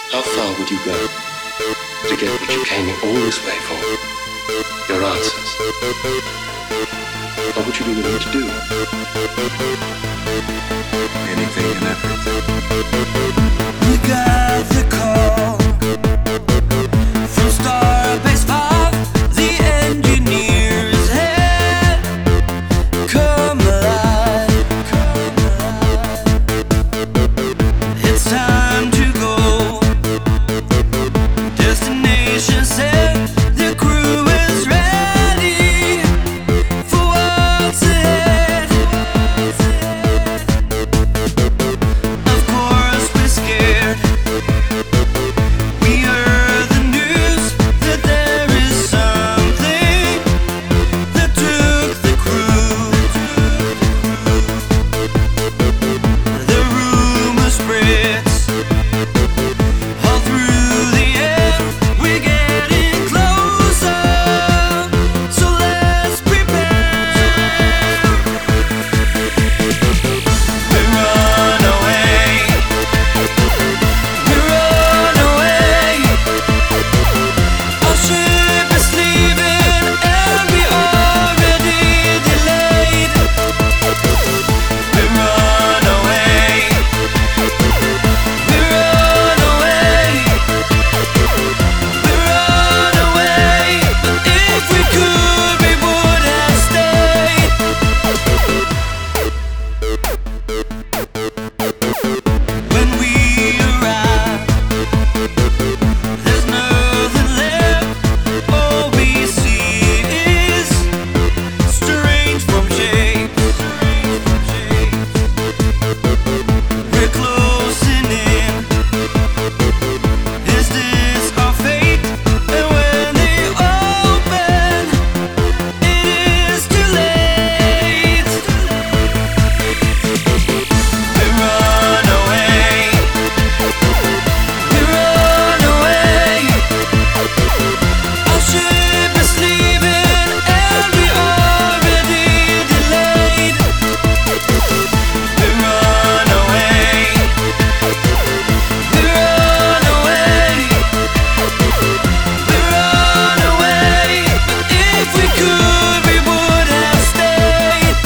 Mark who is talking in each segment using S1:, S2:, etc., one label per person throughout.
S1: How far would you go to get what you came all this way for? Your answers. What would you be willing to do?
S2: Anything and everything.
S3: We got the call from Starbase 5. The engineers had come alive. It's time to go. Destination set. The crew is ready for what's ahead. Of course we're scared. We heard the news that there is something that took the crew. The rumor spreads all through the air. We're getting closer, so let's prepare. We run away. We run away. Our ship is leaving and we already delayed. We run away. We run away. We run away. But if we could, we would have stayed. When we arrive, there's nothing left. All we see is strange from shapes. We're closing in. Is this our fate? And when they open, it is too late. We run away. We run away. Our ship is leaving and we already delayed. We run away. We run away. We run away. But if we could, we would have stayed.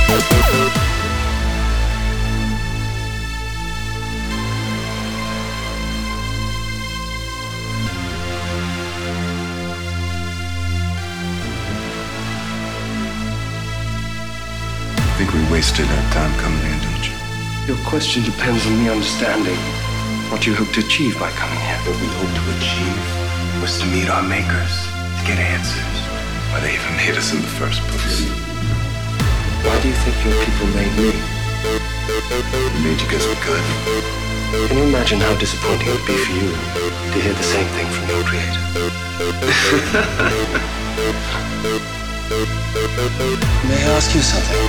S2: I think we wasted our time coming here, don't you?
S1: Your question depends on me understanding what you hope to achieve by coming here.
S2: What we hoped to achieve was to meet our makers, to get answers. Why they even made us in the first place.
S1: Why do you think your people made me?
S2: They made you because we're good.
S1: Can you imagine how disappointing it would be for you to hear the same thing from your creator? May I ask you something?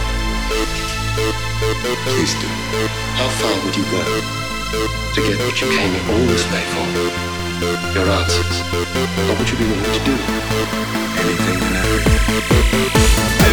S2: Please do.
S1: How far would you go to get what you came all this way for? Your answers. What would you be willing to do?
S2: Anything and everything.